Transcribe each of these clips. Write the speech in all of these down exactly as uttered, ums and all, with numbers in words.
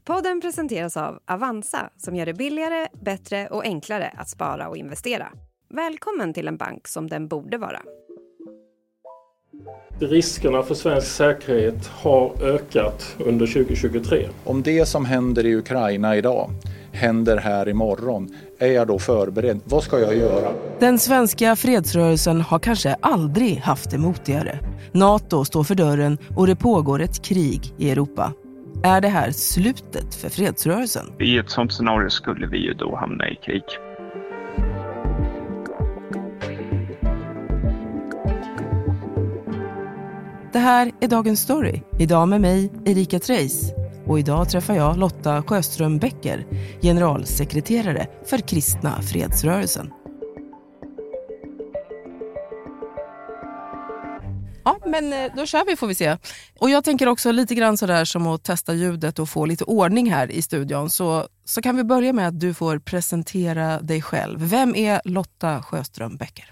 Podden presenteras av Avanza som gör det billigare, bättre och enklare att spara och investera. Välkommen till en bank som den borde vara. Riskerna för svensk säkerhet har ökat under tjugo tjugotre. Om det som händer i Ukraina idag händer här imorgon, är jag då förberedd? Vad ska jag göra? Den svenska fredsrörelsen har kanske aldrig haft det motigare. NATO står för dörren och det pågår ett krig i Europa. Är det här slutet för fredsrörelsen? I ett sånt scenario skulle vi ju då hamna i krig. Det här är Dagens Story. Idag med mig, Erika Treis. Och idag träffar jag Lotta Sjöström Becker, generalsekreterare för Kristna fredsrörelsen. Ja, men då kör vi får vi se. Och jag tänker också lite grann sådär som att testa ljudet och få lite ordning här i studion. Så, så kan vi börja med att du får presentera dig själv. Vem är Lotta Sjöström Becker?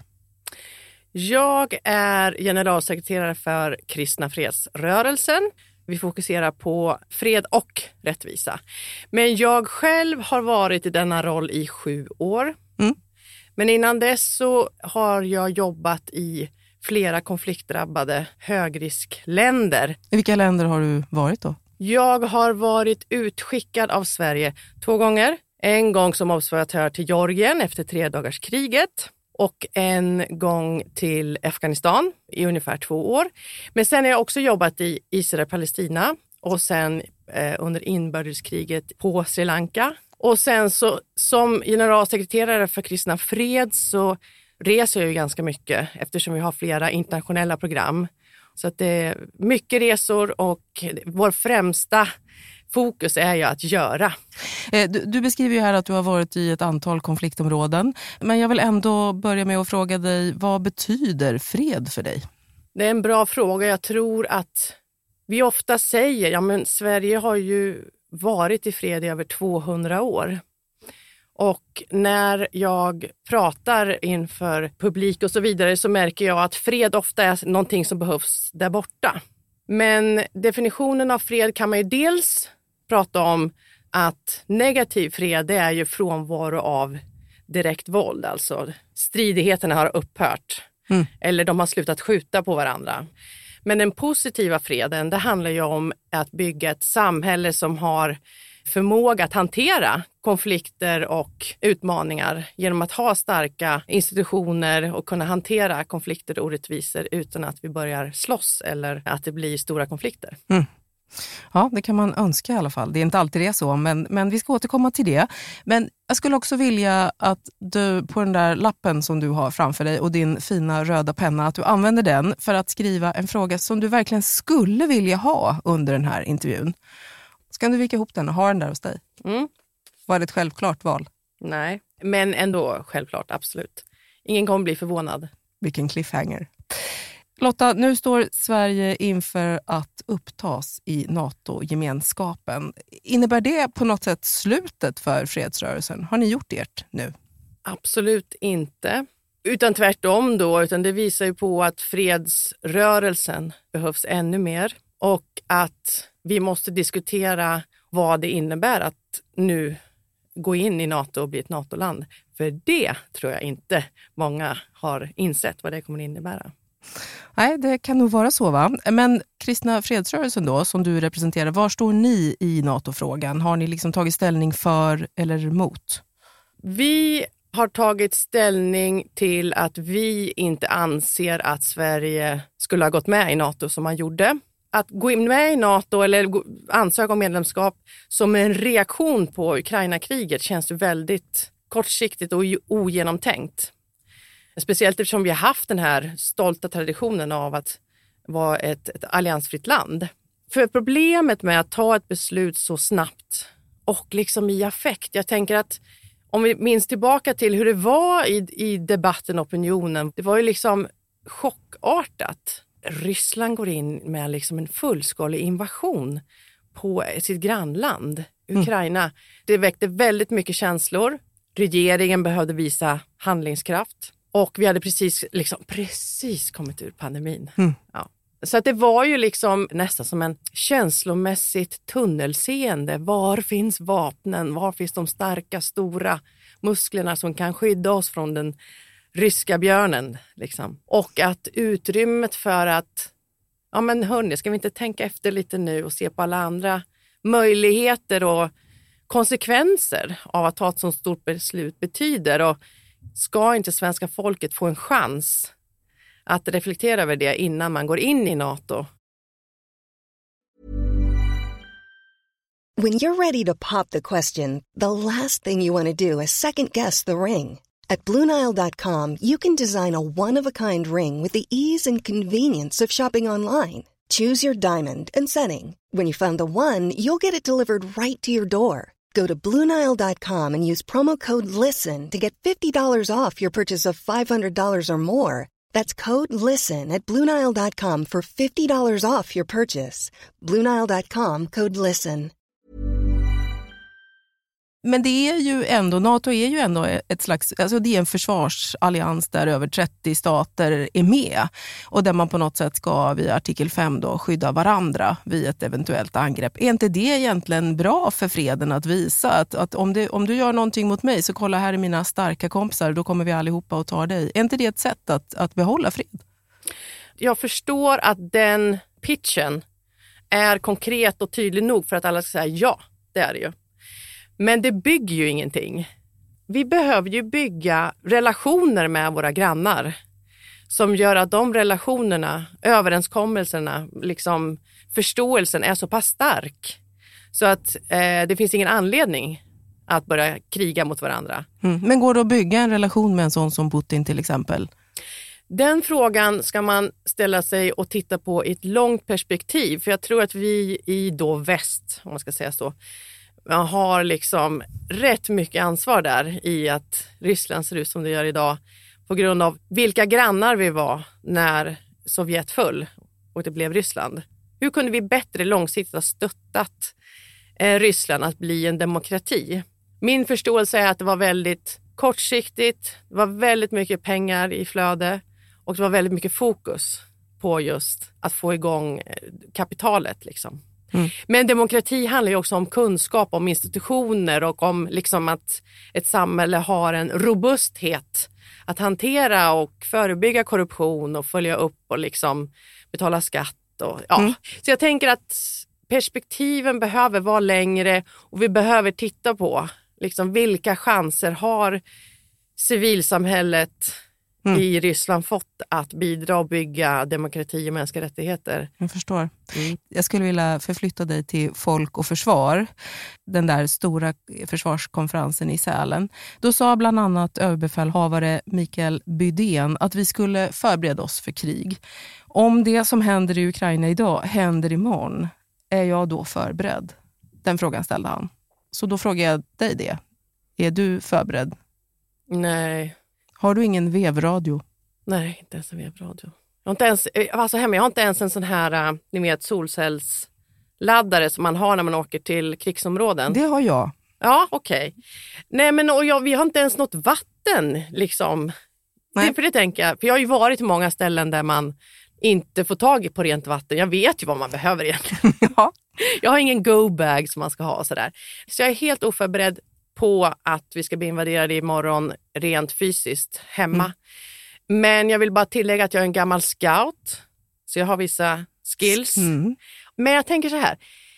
Jag är generalsekreterare för Kristna fredsrörelsen. Vi fokuserar på fred och rättvisa. Men jag själv har varit i denna roll i sju år. Mm. Men innan dess så har jag jobbat i flera konfliktdrabbade högriskländer. I vilka länder har du varit då? Jag har varit utskickad av Sverige två gånger. En gång som observatör till Georgien efter tredagarskriget. Och en gång till Afghanistan i ungefär två år. Men sen har jag också jobbat i Israel och Palestina. Och sen eh, under inbördeskriget på Sri Lanka. Och sen så som generalsekreterare för Kristna Fred så reser jag ju ganska mycket. Eftersom vi har flera internationella program. Så att det är mycket resor och vår främsta fokus är ju att göra. Du, du beskriver ju här att du har varit i ett antal konfliktområden. Men jag vill ändå börja med att fråga dig, vad betyder fred för dig? Det är en bra fråga. Jag tror att vi ofta säger, ja men Sverige har ju varit i fred i över tvåhundra år. Och när jag pratar inför publik och så vidare så märker jag att fred ofta är någonting som behövs där borta. Men definitionen av fred kan man ju dels prata om att negativ fred det är ju frånvaro av direkt våld. Alltså stridigheterna har upphört mm. eller de har slutat skjuta på varandra. Men den positiva freden det handlar ju om att bygga ett samhälle som har förmåga att hantera konflikter och utmaningar genom att ha starka institutioner och kunna hantera konflikter och orättvisor utan att vi börjar slåss eller att det blir stora konflikter. Mm. Ja, det kan man önska i alla fall. Det är inte alltid det så, men, men vi ska återkomma till det. Men jag skulle också vilja att du på den där lappen som du har framför dig och din fina röda penna, att du använder den för att skriva en fråga som du verkligen skulle vilja ha under den här intervjun. Ska du vika ihop den och ha den där hos dig? Mm. Var det ett självklart val? Nej, men ändå självklart, absolut. Ingen kommer bli förvånad. Vilken cliffhanger. Lotta, nu står Sverige inför att upptas i NATO-gemenskapen. Innebär det på något sätt slutet för fredsrörelsen? Har ni gjort ert nu? Absolut inte. Utan tvärtom då, utan det visar ju på att fredsrörelsen behövs ännu mer. Och att vi måste diskutera vad det innebär att nu gå in i NATO och bli ett NATO-land. För det tror jag inte många har insett vad det kommer att innebära. Nej, det kan nog vara så va. Men Kristna fredsrörelsen då, som du representerar, var står ni i NATO-frågan? Har ni liksom tagit ställning för eller emot? Vi har tagit ställning till att vi inte anser att Sverige skulle ha gått med i NATO som man gjorde. Att gå in med i NATO eller ansöka om medlemskap som en reaktion på Ukraina-kriget känns det väldigt kortsiktigt och ogenomtänkt. Speciellt eftersom vi har haft den här stolta traditionen av att vara ett, ett alliansfritt land. För problemet med att ta ett beslut så snabbt och liksom i affekt, jag tänker att om vi minns tillbaka till hur det var i, i debatten och opinionen, det var ju liksom chockartat. Ryssland går in med liksom en fullskalig invasion på sitt grannland, Ukraina. Mm. Det väckte väldigt mycket känslor. Regeringen behövde visa handlingskraft. Och vi hade precis, liksom, precis kommit ur pandemin. Mm. Ja. Så att det var ju liksom nästan som en känslomässigt tunnelseende. Var finns vapnen? Var finns de starka, stora musklerna som kan skydda oss från den ryska björnen? Liksom. Och att utrymmet för att, ja men hörni, ska vi inte tänka efter lite nu och se på alla andra möjligheter och konsekvenser av att ta ett så stort beslut betyder, och ska inte svenska folket få en chans att reflektera över det innan man går in i NATO? When you're ready to pop the question, the last thing you want to do is second guess the ring. At Blue Nile dot com, you can design a one-of-a-kind ring with the ease and convenience of shopping online. Choose your diamond and setting. When you find the one, you'll get it delivered right to your door. Go to Blue Nile dot com and use promo code LISTEN to get fifty dollars off your purchase of five hundred dollars or more. That's code LISTEN at Blue Nile dot com for fifty dollars off your purchase. Blue Nile dot com, code LISTEN. Men det är ju ändå, NATO är ju ändå ett slags, alltså det är en försvarsallians där över trettio stater är med. Och där man på något sätt ska via artikel fem då skydda varandra vid ett eventuellt angrepp. Är inte det egentligen bra för freden att visa? Att, att om, det, om du gör någonting mot mig, så kolla, här är mina starka kompisar, då kommer vi allihopa och tar dig. Är inte det ett sätt att, att behålla fred? Jag förstår att den pitchen är konkret och tydlig nog för att alla ska säga ja, det är det ju. Men det bygger ju ingenting. Vi behöver ju bygga relationer med våra grannar som gör att de relationerna, överenskommelserna, liksom förståelsen är så pass stark så att eh, det finns ingen anledning att börja kriga mot varandra. Mm. Men går det att bygga en relation med en sån som Putin till exempel? Den frågan ska man ställa sig och titta på i ett långt perspektiv. För jag tror att vi i då väst, om man ska säga så, man har liksom rätt mycket ansvar där i att Ryssland ser ut som det gör idag på grund av vilka grannar vi var när Sovjet föll och det blev Ryssland. Hur kunde vi bättre långsiktigt ha stöttat eh, Ryssland att bli en demokrati? Min förståelse är att det var väldigt kortsiktigt, det var väldigt mycket pengar i flöde och det var väldigt mycket fokus på just att få igång kapitalet liksom. Mm. Men demokrati handlar ju också om kunskap, om institutioner och om liksom att ett samhälle har en robusthet att hantera och förebygga korruption och följa upp och liksom betala skatt. Och, ja. Mm. Så jag tänker att perspektiven behöver vara längre och vi behöver titta på liksom vilka chanser har civilsamhället Mm. i Ryssland fått att bidra och bygga demokrati och mänskliga rättigheter. Jag förstår. Mm. Jag skulle vilja förflytta dig till Folk och försvar, den där stora försvarskonferensen i Sälen. Då sa bland annat överbefälhavare Mikael Bydén att vi skulle förbereda oss för krig. Om det som händer i Ukraina idag händer imorgon, är jag då förberedd? Den frågan ställde han. Så då frågar jag dig det. Är du förberedd? Nej. Har du ingen vevradio? Nej, inte ens en vevradio. Jag har inte ens, alltså hemma, jag har inte ens en sån här, ni vet, solcellsladdare som man har när man åker till krigsområden. Det har jag. Ja, okej. Okay. Nej, men och jag, vi har inte ens något vatten, liksom. Nej. Det, för det tänker jag. För jag har ju varit i många ställen där man inte får tag på rent vatten. Jag vet ju vad man behöver egentligen. Ja. Jag har ingen go-bag som man ska ha och sådär. Så jag är helt oförberedd på att vi ska bli invaderade imorgon rent fysiskt hemma. Mm. Men jag vill bara tillägga att jag är en gammal scout. Så jag har vissa skills. Mm. Men jag tänker så här.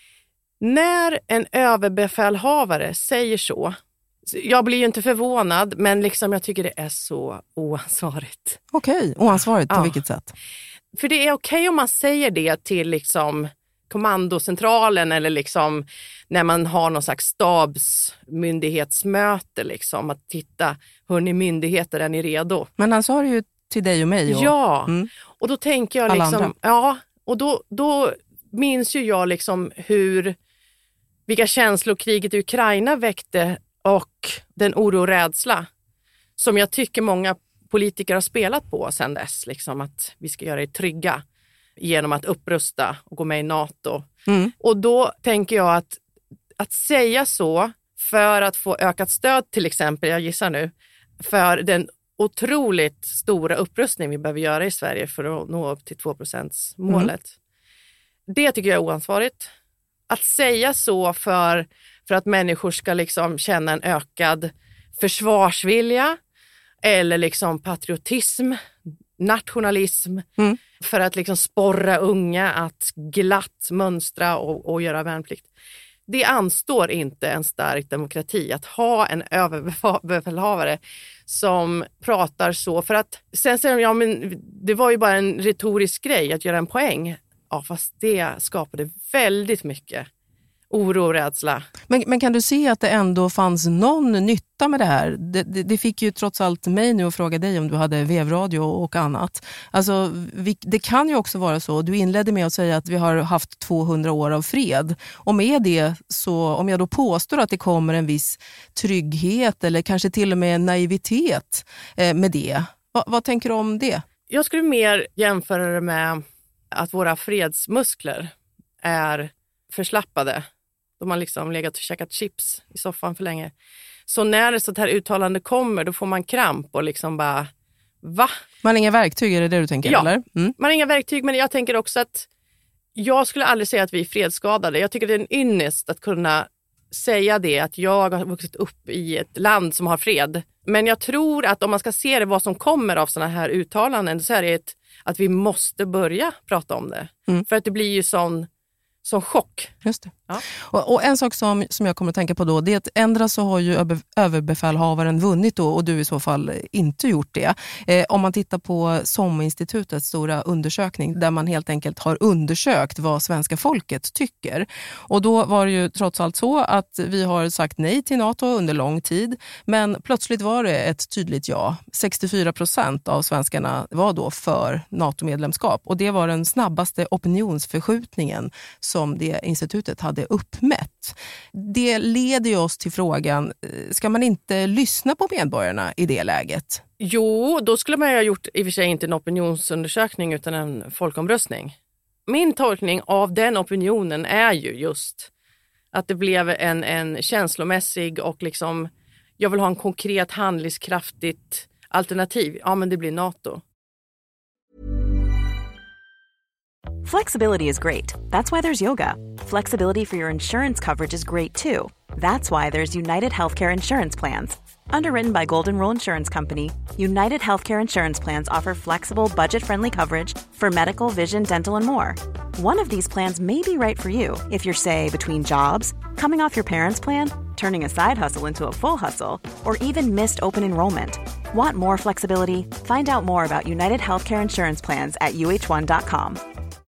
När en överbefälhavare säger så. Jag blir ju inte förvånad. Men liksom jag tycker det är så oansvarigt. Okej, okay. Oansvarigt på ja. Vilket sätt? För det är okej okay om man säger det till liksom kommandocentralen eller liksom när man har någon slags stabsmyndighetsmöte liksom att titta, hörni myndigheter, är ni redo? Men han sa det ju till dig och mig. Och, ja, mm. och då tänker jag Alla liksom, andra. ja, och då, då minns ju jag liksom hur, vilka känslor kriget i Ukraina väckte och den oro och rädsla som jag tycker många politiker har spelat på sedan dess, liksom att vi ska göra det trygga genom att upprusta och gå med i NATO. Mm. Och då tänker jag att att säga så för att få ökat stöd till exempel, jag gissar nu, för den otroligt stora upprustning vi behöver göra i Sverige för att nå upp till två procent målet. Mm. Det tycker jag är oansvarigt. Att säga så för, för att människor ska liksom känna en ökad försvarsvilja eller liksom patriotism, nationalism, mm. för att liksom sporra unga att glatt mönstra och, och göra värnplikt. Det anstår inte en stark demokrati att ha en överbefälhavare som pratar så. För att sen säger de, ja men det var ju bara en retorisk grej att göra en poäng. Ja, fast det skapade väldigt mycket oro och rädsla. Men, men kan du se att det ändå fanns någon nytta med det här? Det, det, det fick ju trots allt mig nu att fråga dig om du hade vevradio och annat. Alltså, vi, det kan ju också vara så. Du inledde med att säga att vi har haft tvåhundra år av fred. Och med det, så om jag då påstår att det kommer en viss trygghet eller kanske till och med naivitet eh, med det. Va, vad tänker du om det? Jag skulle mer jämföra det med att våra fredsmuskler är förslappade. De har liksom legat och käkat chips i soffan för länge. Så när ett sånt här uttalande kommer, då får man kramp och liksom bara, va? Man har inga verktyg, är det det du tänker? Ja, eller? Mm. Man har inga verktyg, men jag tänker också att jag skulle aldrig säga att vi är fredsskadade. Jag tycker det är en ynnest att kunna säga det, att jag har vuxit upp i ett land som har fred. Men jag tror att om man ska se det vad som kommer av såna här uttalanden, så är det ett, att vi måste börja prata om det. Mm. För att det blir ju sån Som chock. Just det. Ja. Och, och en sak som, som jag kommer att tänka på då, det är att ändra så har ju över, överbefälhavaren vunnit då, och du i så fall inte gjort det. Eh, om man tittar på SOM-institutets stora undersökning där man helt enkelt har undersökt vad svenska folket tycker. Och då var det ju trots allt så att vi har sagt nej till NATO under lång tid, men plötsligt var det ett tydligt ja. sextiofyra procent av svenskarna var då för NATO-medlemskap, och det var den snabbaste opinionsförskjutningen som det institutet hade uppmätt. Det leder ju oss till frågan, ska man inte lyssna på medborgarna i det läget? Jo, då skulle man ju ha gjort i och för sig inte en opinionsundersökning utan en folkomröstning. Min tolkning av den opinionen är ju just att det blev en, en känslomässig och liksom, jag vill ha en konkret handlingskraftigt alternativ. Ja, men det blir NATO. Flexibility is great. That's why there's yoga. Flexibility for your insurance coverage is great too. That's why there's United Healthcare Insurance Plans. Underwritten by Golden Rule Insurance Company, United Healthcare Insurance Plans offer flexible, budget-friendly coverage for medical, vision, dental, and more. One of these plans may be right for you if you're, say, between jobs, coming off your parents' plan, turning a side hustle into a full hustle, or even missed open enrollment. Want more flexibility? Find out more about United Healthcare Insurance Plans at u h one dot com.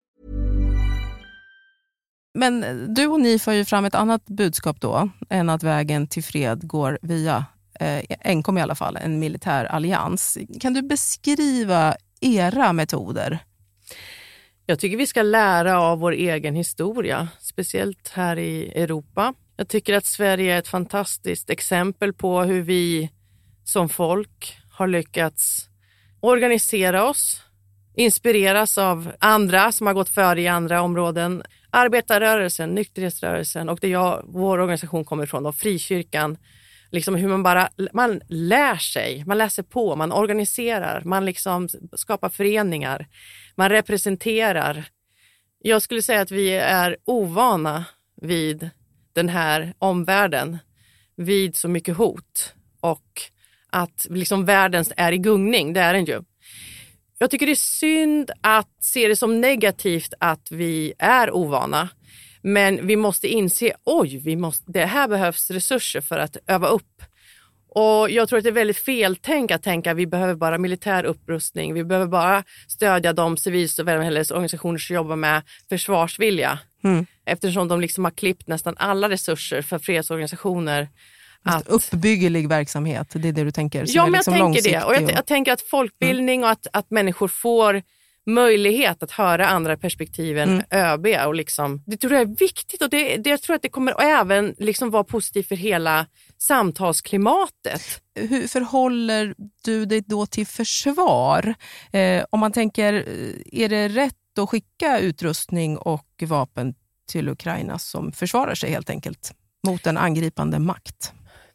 Men du och ni får ju fram ett annat budskap då, än att vägen till fred går via, eh, enkom i alla fall, en militär allians. Kan du beskriva era metoder? Jag tycker vi ska lära av vår egen historia, speciellt här i Europa. Jag tycker att Sverige är ett fantastiskt exempel på hur vi som folk har lyckats organisera oss, inspireras av andra som har gått före i andra områden. Arbetarrörelsen, nykterhetsrörelsen och det jag, vår organisation kommer ifrån, då, frikyrkan. Liksom hur man bara, man lär sig, man läser på, man organiserar, man liksom skapar föreningar, man representerar. Jag skulle säga att vi är ovana vid den här omvärlden, vid så mycket hot och att liksom världen är i gungning, det är den ju. Jag tycker det är synd att se det som negativt att vi är ovana. Men vi måste inse, oj, vi måste, det här behövs resurser för att öva upp. Och jag tror att det är väldigt feltänk att tänka att vi behöver bara militär upprustning. Vi behöver bara stödja de civilsamhällesorganisationer som jobbar med försvarsvilja. Mm. Eftersom de liksom har klippt nästan alla resurser för fredsorganisationer. Att... Uppbyggelig verksamhet, det är det du tänker? Ja, men liksom jag tänker det. Och jag, och... jag tänker att folkbildning och att, att människor får möjlighet att höra andra perspektiv än mm. ÖB. Och liksom, det tror jag är viktigt och det, det, jag tror att det kommer även liksom vara positivt för hela samtalsklimatet. Hur förhåller du dig då till försvar? Eh, om man tänker, är det rätt att skicka utrustning och vapen till Ukraina som försvarar sig helt enkelt mot en angripande makt?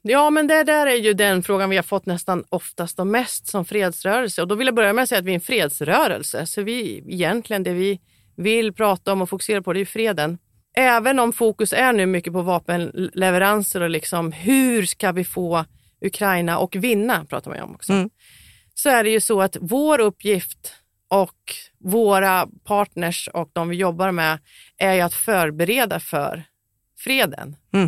Ja, men det där är ju den frågan vi har fått nästan oftast och mest som fredsrörelse. Och då vill jag börja med att säga att vi är en fredsrörelse. Så vi egentligen det vi vill prata om och fokusera på det är freden. Även om fokus är nu mycket på vapenleveranser och liksom hur ska vi få Ukraina och vinna, pratar man om också. Mm. Så är det ju så att vår uppgift och våra partners och de vi jobbar med är ju att förbereda för freden. Mm.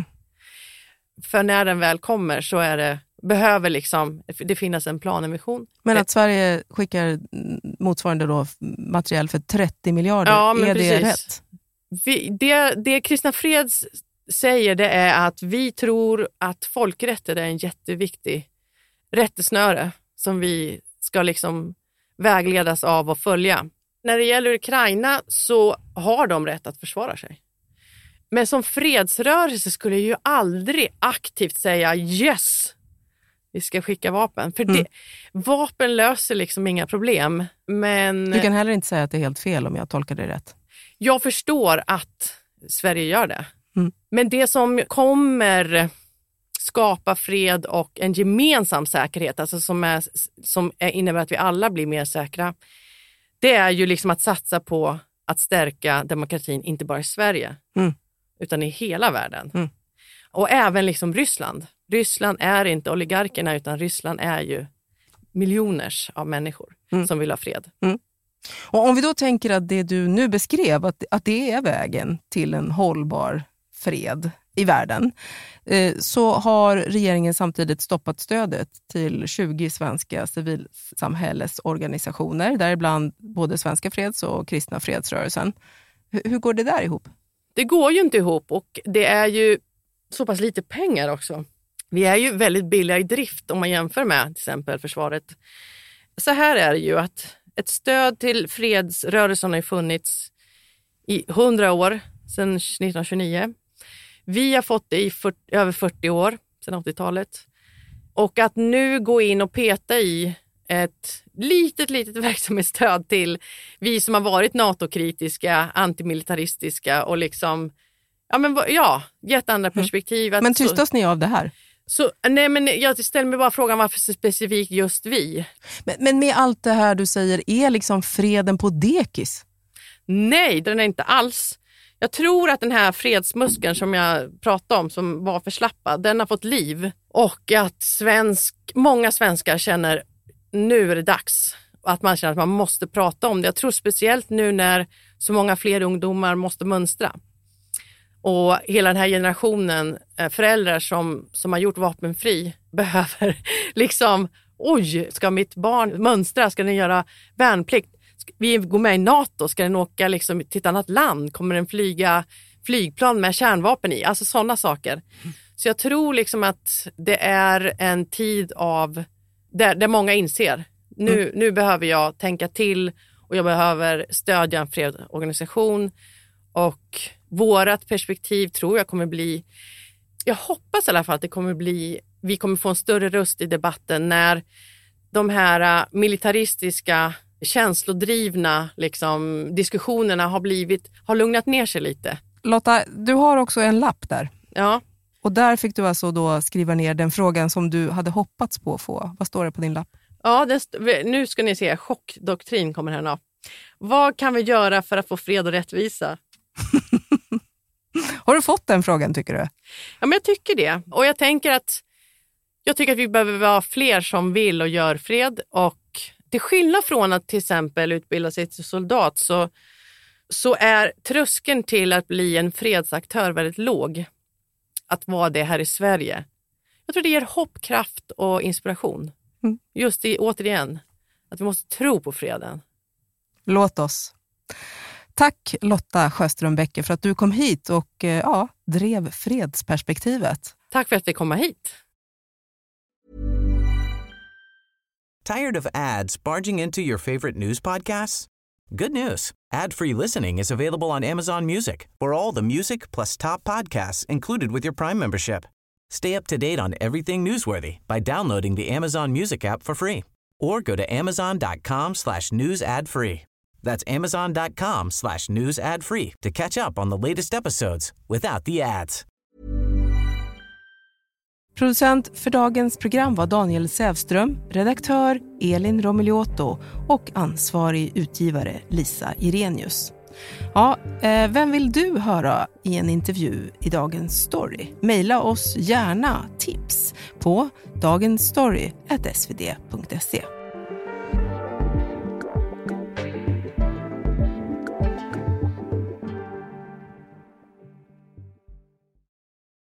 För när den väl kommer så är det, behöver liksom, det finnas en plan, en vision. Men att Sverige skickar motsvarande då materiell för trettio miljarder, ja, är precis. Det rätt? Vi, det, det Kristna Freds säger det är att vi tror att folkrätten är en jätteviktig rättesnöre som vi ska liksom vägledas av och följa. När det gäller Ukraina så har de rätt att försvara sig. Men som fredsrörelse skulle jag ju aldrig aktivt säga yes, vi ska skicka vapen. För mm. det, vapen löser liksom inga problem. Men du kan heller inte säga att det är helt fel om jag tolkar det rätt. Jag förstår att Sverige gör det. Mm. Men det som kommer skapa fred och en gemensam säkerhet, alltså som, är, som är, innebär att vi alla blir mer säkra, det är ju liksom att satsa på att stärka demokratin, inte bara i Sverige, mm. utan i hela världen. Mm. Och även liksom Ryssland. Ryssland är inte oligarkerna, utan Ryssland är ju miljoners av människor mm. som vill ha fred. Mm. Och om vi då tänker att det du nu beskrev, att, att det är vägen till en hållbar fred i världen, eh, så har regeringen samtidigt stoppat stödet till tjugo svenska civilsamhällesorganisationer, däribland både Svenska Freds- och Kristna Fredsrörelsen. H- hur går det där ihop? Det går ju inte ihop, och det är ju så pass lite pengar också. Vi är ju väldigt billiga i drift om man jämför med till exempel försvaret. Så här är det ju att ett stöd till fredsrörelsen har funnits i hundra år, sedan nittonhundratjugonio. Vi har fått det i fyrtio, över fyrtio år, sedan åttiotalet. Och att nu gå in och peta i ett litet, litet verksamhetsstöd till vi som har varit NATO-kritiska, antimilitaristiska och liksom, ja men ja, gett andra perspektiv. Mm. Men tystas så, ni av det här? Så, nej men jag ställer mig bara frågan varför så specifikt just vi. Men, men med allt det här du säger, är liksom freden på dekis? Nej, den är inte alls. Jag tror att den här fredsmuskeln som jag pratade om, som var förslappad, den har fått liv. Och att svensk, många svenskar känner, nu är det dags. Att man känner att man måste prata om det. Jag tror speciellt nu när så många fler ungdomar måste mönstra. Och hela den här generationen föräldrar som, som har gjort vapenfri behöver liksom, oj, ska mitt barn mönstra? Ska den göra värnplikt? Vi går med i NATO, ska den åka liksom till ett annat land? Kommer den flyga flygplan med kärnvapen i? Alltså sådana saker. Så jag tror liksom att det är en tid av där, där många inser. Nu, mm. nu behöver jag tänka till och jag behöver stödja en fredsorganisation. Och vårat perspektiv tror jag kommer bli, jag hoppas i alla fall att det kommer bli, vi kommer få en större röst i debatten när de här militaristiska, känslodrivna liksom, diskussionerna har blivit, har lugnat ner sig lite. Lotta, du har också en lapp där. Ja. Och där fick du alltså då skriva ner den frågan som du hade hoppats på att få. Vad står det på din lapp? Ja, det, nu ska ni se, chockdoktrin kommer här nu. Vad kan vi göra för att få fred och rättvisa? Har du fått den frågan, tycker du? Ja, men jag tycker det. Och jag tänker att jag tycker att vi behöver vara fler som vill och gör fred. Och till skillnad från att till exempel utbilda sig till soldat så, så är tröskeln till att bli en fredsaktör väldigt låg. Att vara det här i Sverige. Jag tror det ger hopp, kraft och inspiration. Mm. Just i, återigen, att vi måste tro på freden. Låt oss. Tack Lotta Sjöström-Bäcker för att du kom hit och ja, drev fredsperspektivet. Tack för att vi kom hit. Tired of ads barging into your favorite news podcasts? Good news. Ad-free listening is available on Amazon Music for all the music plus top podcasts included with your Prime membership. Stay up to date on everything newsworthy by downloading the Amazon Music app for free or go to amazon.com slash news ad free. That's amazon.com slash news ad free to catch up on the latest episodes without the ads. Producent för dagens program var Daniel Sävström, redaktör Elin Romiliotto och ansvarig utgivare Lisa Irenius. Ja, eh, vem vill du höra i en intervju i Dagens Story? Maila oss gärna tips på dagensstory snabel-a s v d punkt se.